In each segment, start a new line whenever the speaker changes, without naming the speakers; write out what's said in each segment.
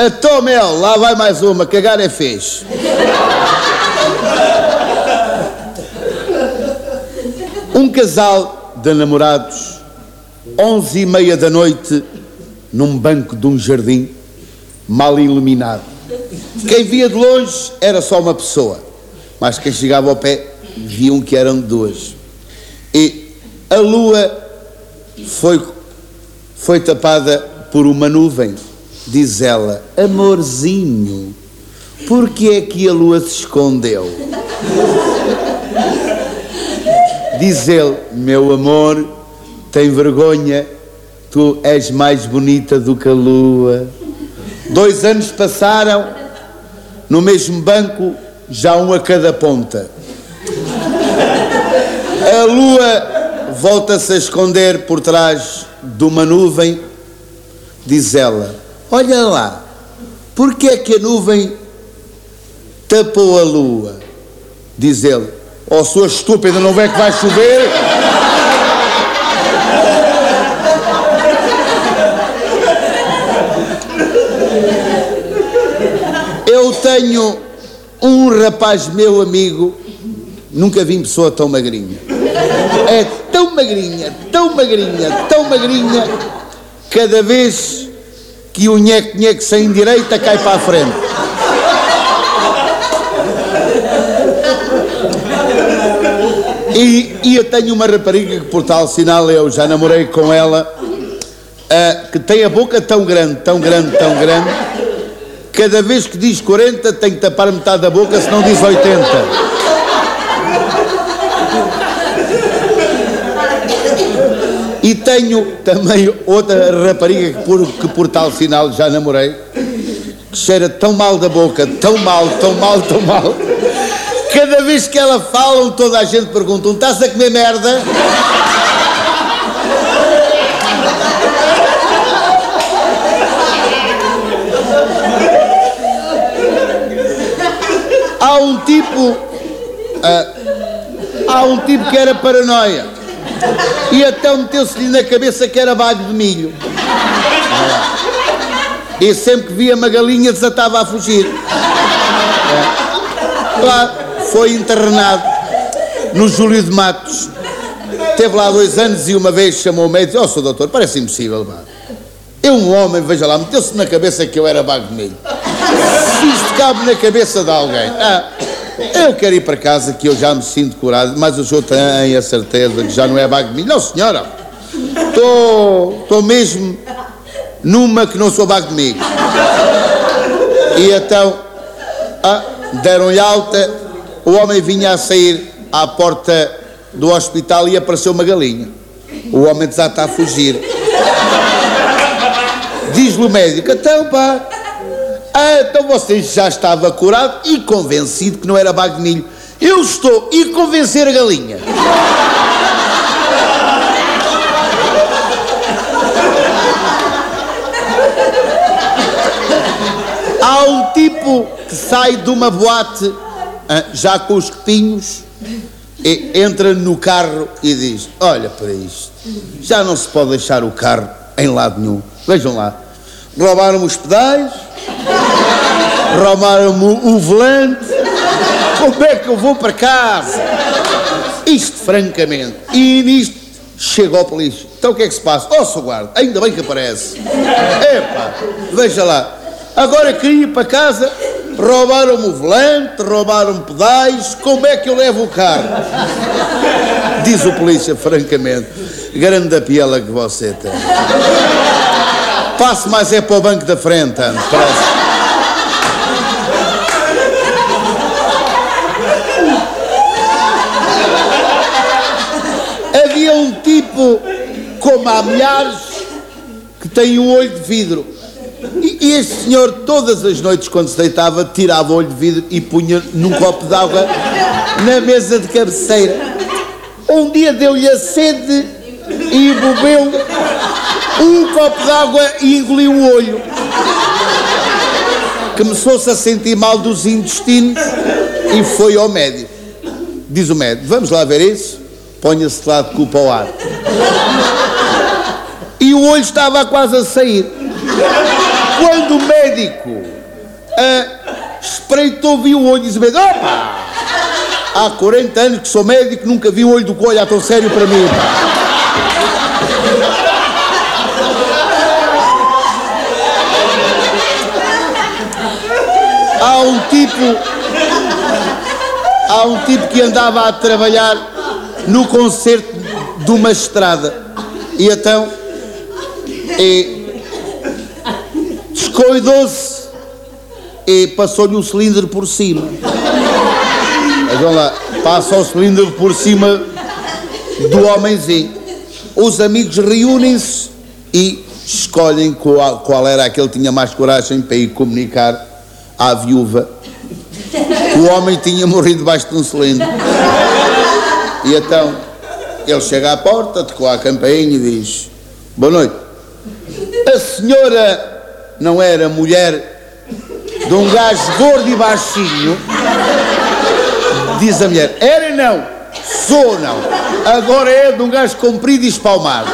Mel, lá vai mais uma, cagar é fez. Um casal de namorados, 11h30 da noite, num banco de um jardim, mal iluminado. Quem via de longe era só uma pessoa, mas quem chegava ao pé, viam que eram duas. E a lua foi tapada por uma nuvem. Diz ela: amorzinho, por que é que a lua se escondeu? Diz ele: meu amor, tem vergonha, tu és mais bonita do que a lua. 2 anos passaram, no mesmo banco, já um a cada ponta. A lua volta-se a esconder por trás de uma nuvem. Diz ela: olha lá, por que é que a nuvem tapou a lua? Diz ele: oh, sua estúpida, não vê que vai chover? Eu tenho um rapaz meu amigo, nunca vi pessoa tão magrinha. É tão magrinha, tão magrinha, tão magrinha, cada vez que o nheque-nheque sem direita cai para a frente. E eu tenho uma rapariga que, por tal sinal, eu já namorei com ela, que tem a boca tão grande, tão grande, tão grande, cada vez que diz 40 tem que tapar metade da boca, senão diz 80. E tenho também outra rapariga que por tal sinal já namorei, que cheira tão mal da boca, tão mal, tão mal, tão mal. Cada vez que ela fala, toda a gente pergunta: estás a comer merda? Há um tipo que era paranoia e até meteu-se-lhe na cabeça que era bago de milho. E sempre que via uma galinha desatava a fugir. Lá foi internado no Júlio de Matos. Teve lá 2 anos e uma vez chamou o médico e disse: oh, Sr. doutor, parece impossível, pá. Eu, um homem, veja lá, meteu-se na cabeça que eu era bago de milho. Se isto cabe na cabeça de alguém, eu quero ir para casa, que eu já me sinto curado, mas o senhor tem a certeza que já não é bago de milho? Não, senhora, estou mesmo numa que não sou bago de milho. E então, deram-lhe alta, o homem vinha a sair à porta do hospital e apareceu uma galinha. O homem desata a fugir. Diz-lhe o médico: então, pá, então você já estava curado e convencido que não era bago de milho. Eu estou a convencer a galinha. Há um tipo que sai de uma boate, já com os copinhos, e entra no carro e diz: olha para isto, já não se pode deixar o carro em lado nenhum. Vejam lá, roubaram-me os pedais, roubaram-me o volante, como é que eu vou para casa? Isto, francamente. E nisto chega ao polícia: então o que é que se passa? Oh, Sr. Guarda, ainda bem que aparece. Epá, veja lá, agora queria ir para casa, roubaram-me o volante, roubaram-me pedais, como é que eu levo o carro? Diz o polícia, francamente: grande a piela que você tem. Passe mais para o banco da frente, parece. Havia um tipo, como há milhares, que tem um olho de vidro. E este senhor, todas as noites, quando se deitava, tirava o olho de vidro e punha num copo de água na mesa de cabeceira. Um dia deu-lhe a sede e bebeu um copo de água e engoliu o olho. Começou-se a sentir mal dos intestinos e foi ao médico. Diz o médico: vamos lá ver isso? Ponha-se de lado de culpa ao ar. E o olho estava quase a sair. Quando o médico espreitou, viu o olho e disse: opa! Há 40 anos que sou médico, nunca vi um olho do coelho tão sério para mim. Há um tipo que andava a trabalhar no concerto de uma estrada e então descuidou-se e passou-lhe o cilindro por cima. Vejam lá, passa o cilindro por cima do homenzinho. Os amigos reúnem-se e escolhem qual era aquele que tinha mais coragem para ir comunicar à viúva que o homem tinha morrido debaixo de um cilindro. E então ele chega à porta, tocou à campainha e diz: boa noite, a senhora não era mulher de um gajo gordo e baixinho? Diz a mulher: era não, sou não, agora é de um gajo comprido e espalmado.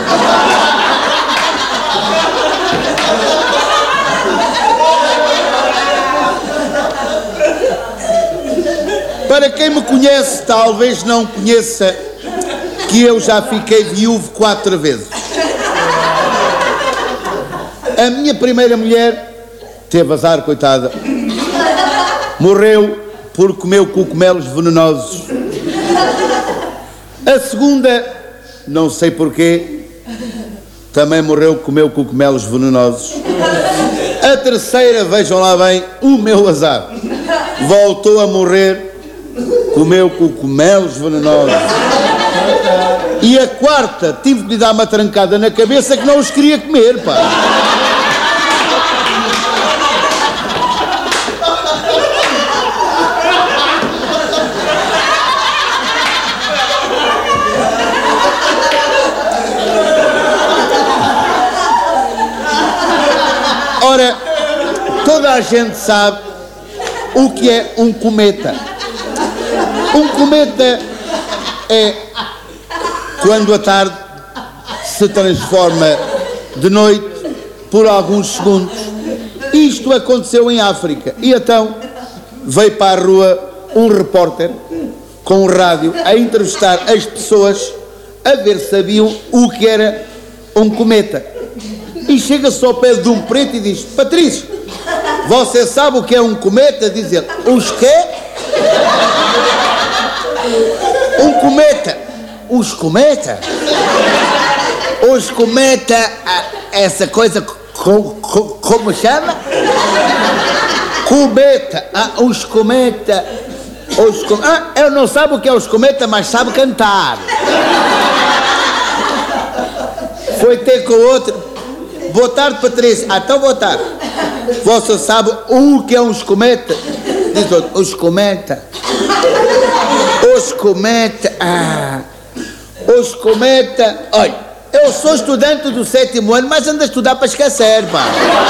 Para quem me conhece, talvez não conheça que eu já fiquei viúvo 4 vezes. A minha primeira mulher teve azar, coitada. Morreu porque comeu cogumelos venenosos. A segunda, não sei porquê, também morreu porque comeu cogumelos venenosos. A terceira, vejam lá bem, o meu azar, voltou a morrer, comeu cogumelos venenosos. E a quarta, tive que lhe dar uma trancada na cabeça que não os queria comer, pá. Ora, toda a gente sabe o que é um cometa. Um cometa é quando a tarde se transforma de noite por alguns segundos. Isto aconteceu em África. E então veio para a rua um repórter com um rádio a entrevistar as pessoas a ver se sabiam o que era um cometa. E chega-se ao pé de um preto e diz: Patrício, você sabe o que é um cometa? Diz ele: os quê? Um cometa. Os cometa? Os cometa, essa coisa, como chama? Cometa. Os cometa. Eu não sabe o que é os cometa, mas sabe cantar. Foi ter com o outro: boa tarde, Patrícia. Então boa tarde. Você sabe o que é uns cometa? Diz outro: os cometa. Os cometa. Os cometa. Olha, eu sou estudante do 7º ano, mas ando a estudar para esquecer, pá.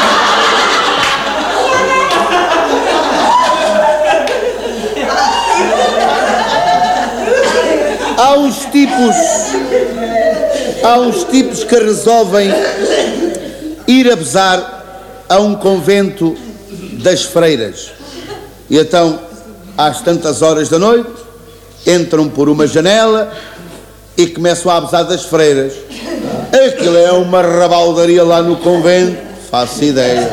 Há uns tipos que resolvem ir abusar a um convento das freiras. E então, às tantas horas da noite, entram por uma janela e começam a abusar das freiras. Aquilo é uma rabaldaria lá no convento, faço ideia.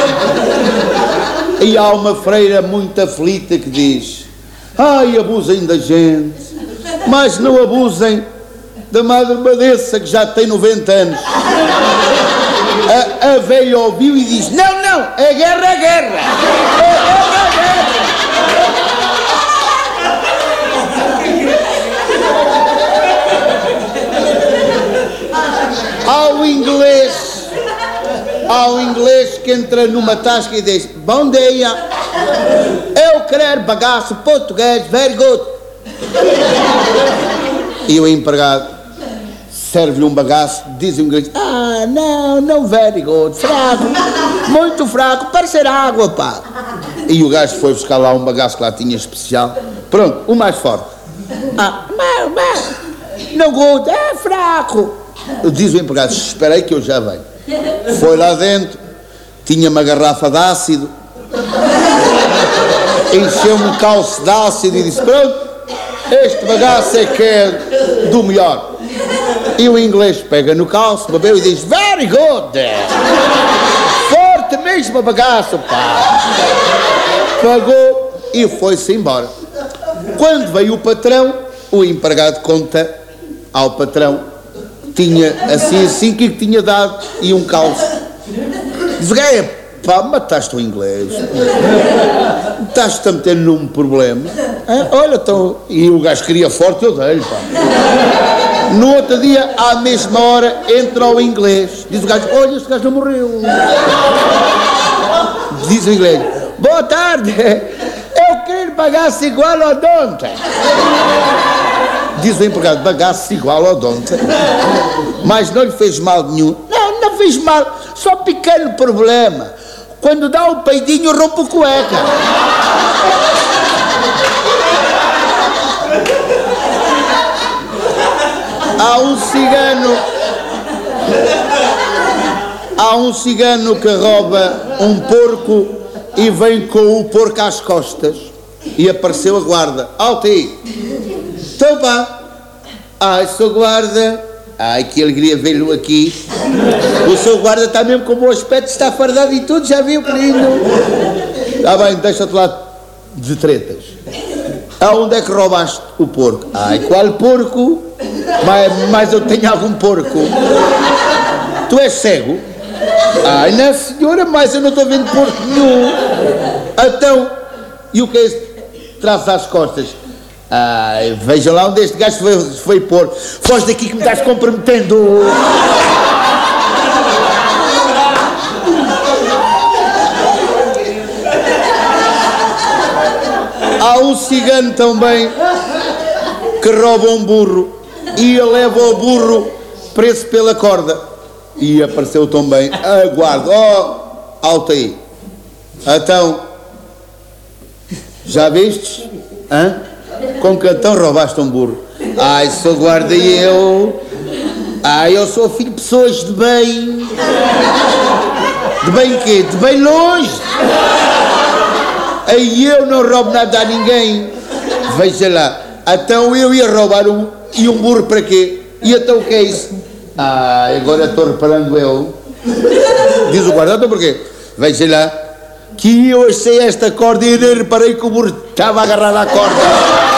E há uma freira muito aflita que diz: ai, abusem da gente, mas não abusem da Madre Badessa, que já tem 90 anos. A velha ouviu e diz: não, não, é guerra, é guerra. É guerra, é guerra. Há um inglês que entra numa tasca e diz: bom dia, eu quero bagaço português, very good. E o empregado serve-lhe um bagaço, diz o inglês: não, very good, fraco, muito fraco, parece água, pá. E o gajo foi buscar lá um bagaço que lá tinha especial, pronto, o mais forte. Não good, é fraco. Diz o empregado: esperei que eu já venho. Foi lá dentro, tinha uma garrafa de ácido, encheu-me um calço de ácido e disse: pronto, este bagaço é que é do melhor. E o inglês pega no calço, bebeu e diz: very good, forte mesmo bagaço, pá. Pagou e foi-se embora. Quando veio o patrão, o empregado conta ao patrão, tinha assim que tinha dado e um calço. Diz: pá, mataste o inglês, estás-te a meter num problema. Olha, então, e o gajo queria forte, eu dei-lhe, pá. No outro dia, à mesma hora, entra o inglês. Diz o gajo: olha, este gajo não morreu. Diz o inglês: boa tarde, eu queria bagaço igual ao de ontem. Diz o empregado: bagaço igual ao de ontem. Mas não lhe fez mal nenhum. Não fez mal, só pequeno problema. Quando dá um peidinho, rompe a cueca. Há um cigano que rouba um porco e vem com o porco às costas. E apareceu a guarda: alto aí. Então pá. Ai, sou guarda. Ai, que alegria vê-lo aqui. O seu guarda está mesmo com bom aspecto, está fardado e tudo, já viu, querido? Está bem, deixa-te lá de tretas. Aonde é que roubaste o porco? Ai, qual porco? Mas eu tenho algum porco. Tu és cego? Ai, não senhora, mas eu não estou vendo porco nenhum. Então, e o que é isso que traz às costas? Ai, veja lá onde este gajo foi pôr. Foge daqui que me estás comprometendo. Há um cigano também que rouba um burro e leva o burro preso pela corda. E apareceu também a guarda: alto aí. Então, já vistes? Hã? Com que então roubaste um burro? Ai, sou guarda e eu. Ai, eu sou filho de pessoas de bem. De bem quê? De bem longe. Aí eu não roubo nada a ninguém. Veja lá. Então eu ia roubar um burro para quê? E então o que é isso? Ai, agora estou reparando eu. Diz o guarda: então porquê? Veja lá. Que eu achei esta corda e nem reparei que o burro estava agarrado à corda.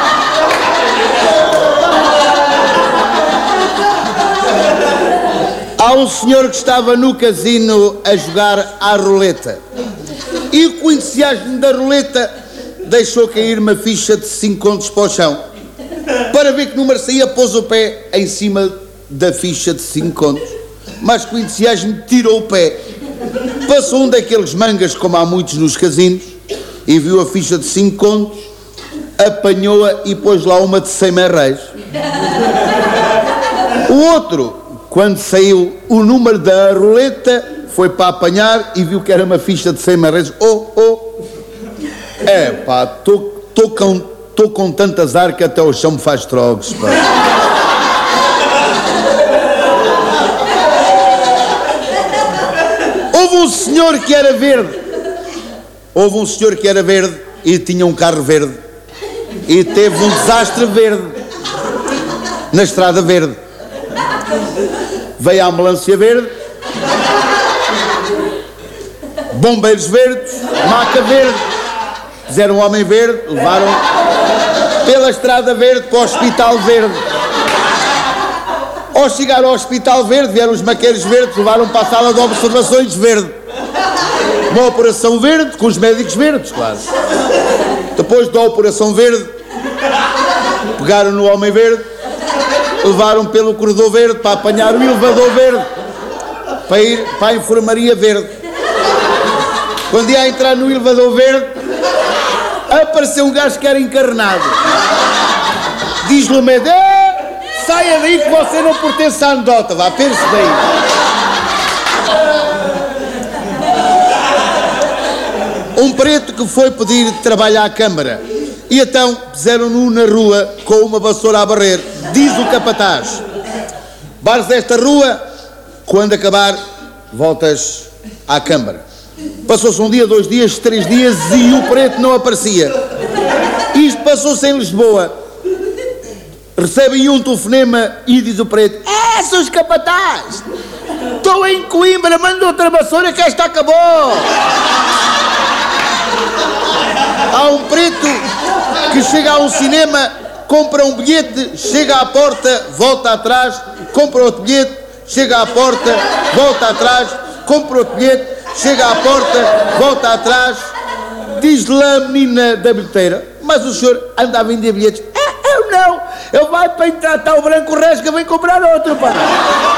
Há um senhor que estava no casino a jogar à roleta e com o entusiasmo da roleta deixou cair uma ficha de 5 contos para o chão. Para ver que número saía, pôs o pé em cima da ficha de 5 contos, mas com o entusiasmo tirou o pé. Passou um daqueles mangas, como há muitos nos casinos, e viu a ficha de 5 contos, apanhou-a e pôs lá uma de 100 merréis. O outro, quando saiu o número da roleta, foi para apanhar e viu que era uma ficha de 100 merréis. É pá, estou com tanto azar que até o chão me faz trogos, pá. Houve um senhor que era verde e tinha um carro verde e teve um desastre verde na estrada verde. Veio a ambulância verde, bombeiros verdes, maca verde, fizeram um homem verde, levaram pela estrada verde para o hospital verde. Ao chegar ao hospital verde, vieram os maqueiros verdes, levaram para a sala de observações verde. Uma operação verde, com os médicos verdes, claro. Depois da operação verde, pegaram no homem verde, levaram pelo corredor verde para apanhar o elevador verde, para ir para a enfermaria verde. Quando ia entrar no elevador verde, apareceu um gajo que era encarnado. Diz-lhe o médico: saia daí que você não pertence à anedota, vá, pense daí. Um preto que foi pedir trabalho à Câmara e então puseram-no na rua com uma vassoura a barrer. Diz o capataz: bares desta rua, quando acabar, voltas à Câmara. Passou-se um dia, 2 dias, 3 dias e o preto não aparecia. Isto passou-se em Lisboa. Recebem um telefonema e diz o preto: sou os capataz! Estou em Coimbra, manda outra vassoura que esta acabou! Há um preto que chega a um cinema, compra um bilhete, chega à porta, volta atrás, compra outro bilhete, chega à porta, volta atrás, compra outro bilhete, chega à porta, volta atrás, diz-lhe a menina da bilheteira: mas o senhor anda a vender bilhetes? Eu não, eu vai para entrar, está o branco resga, vem comprar outro, pá.